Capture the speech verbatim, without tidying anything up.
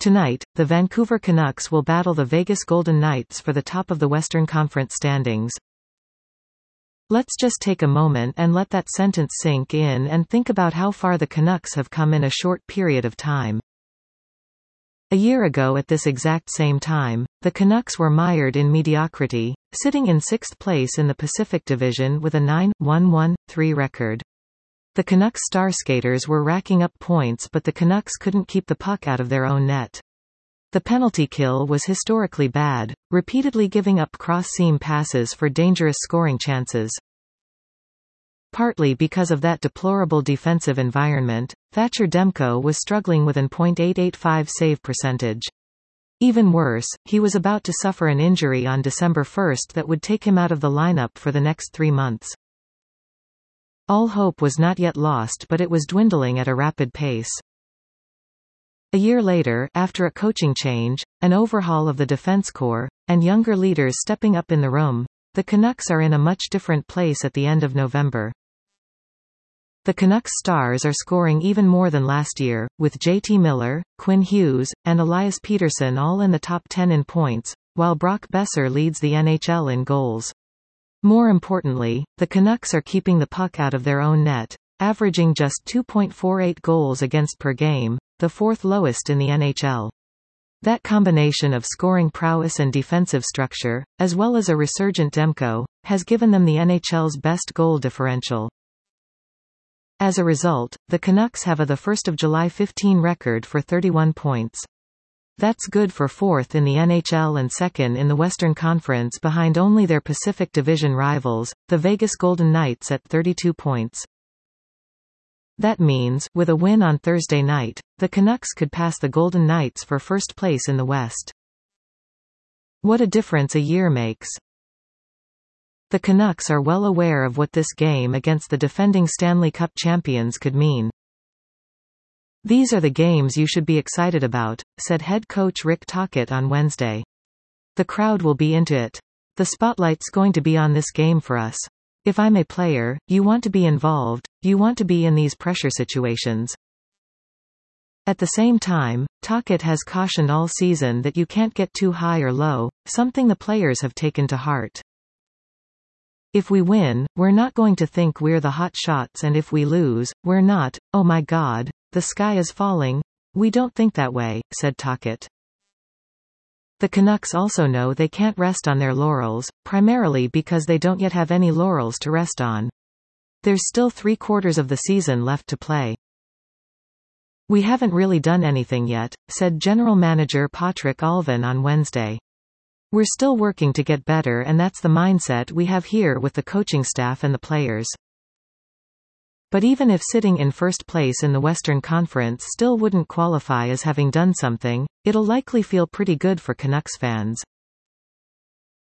Tonight, the Vancouver Canucks will battle the Vegas Golden Knights for the top of the Western Conference standings. Let's just take a moment and let that sentence sink in and think about how far the Canucks have come in a short period of time. A year ago at this exact same time, the Canucks were mired in mediocrity, sitting in sixth place in the Pacific Division with a nine one one three record. The Canucks star skaters were racking up points, but the Canucks couldn't keep the puck out of their own net. The penalty kill was historically bad, repeatedly giving up cross-seam passes for dangerous scoring chances. Partly because of that deplorable defensive environment, Thatcher Demko was struggling with an point eight eight five save percentage. Even worse, he was about to suffer an injury on December first that would take him out of the lineup for the next three months. All hope was not yet lost, but it was dwindling at a rapid pace. A year later, after a coaching change, an overhaul of the defense core, and younger leaders stepping up in the room, the Canucks are in a much different place at the end of November. The Canucks stars are scoring even more than last year, with J T Miller, Quinn Hughes, and Elias Pettersson all in the top ten in points, while Brock Besser leads the N H L in goals. More importantly, the Canucks are keeping the puck out of their own net, averaging just two point four eight goals against per game, the fourth lowest in the N H L. That combination of scoring prowess and defensive structure, as well as a resurgent Demko, has given them the N H L's best goal differential. As a result, the Canucks have a the first of July fifteen record for thirty-one points. That's good for fourth in the N H L and second in the Western Conference behind only their Pacific Division rivals, the Vegas Golden Knights at thirty-two points. That means, with a win on Thursday night, the Canucks could pass the Golden Knights for first place in the West. What a difference a year makes. The Canucks are well aware of what this game against the defending Stanley Cup champions could mean. "These are the games you should be excited about," said head coach Rick Tocchet on Wednesday. "The crowd will be into it. The spotlight's going to be on this game for us. If I'm a player, you want to be involved, you want to be in these pressure situations." At the same time, Tocchet has cautioned all season that you can't get too high or low, something the players have taken to heart. "If we win, we're not going to think we're the hot shots, and if we lose, we're not, oh my God, the sky is falling. We don't think that way," said Tocchet. The Canucks also know they can't rest on their laurels, primarily because they don't yet have any laurels to rest on. There's still three quarters of the season left to play. "We haven't really done anything yet," said General Manager Patrick Allvin on Wednesday. "We're still working to get better, and that's the mindset we have here with the coaching staff and the players." But even if sitting in first place in the Western Conference still wouldn't qualify as having done something, it'll likely feel pretty good for Canucks fans.